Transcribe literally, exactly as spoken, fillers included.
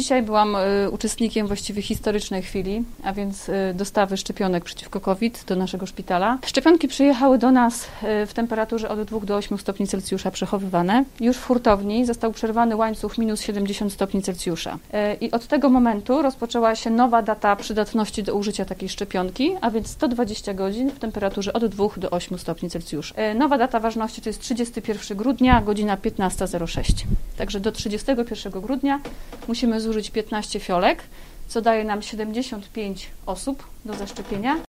Dzisiaj byłam y, uczestnikiem właściwie historycznej chwili, a więc y, dostawy szczepionek przeciwko COVID do naszego szpitala. Szczepionki przyjechały do nas y, w temperaturze od dwóch do ośmiu stopni Celsjusza przechowywane. Już w hurtowni został przerwany łańcuch minus siedemdziesiąt stopni Celsjusza. Y, I od tego momentu rozpoczęła się nowa data przydatności do użycia takiej szczepionki, a więc sto dwadzieścia godzin w temperaturze od dwóch do ośmiu stopni Celsjusza. Y, nowa data ważności to jest trzydziestego pierwszego grudnia, godzina piętnasta zero sześć. Także do trzydziestego pierwszego grudnia musimy zużyć piętnaście fiolek, co daje nam siedemdziesiąt pięć osób do zaszczepienia.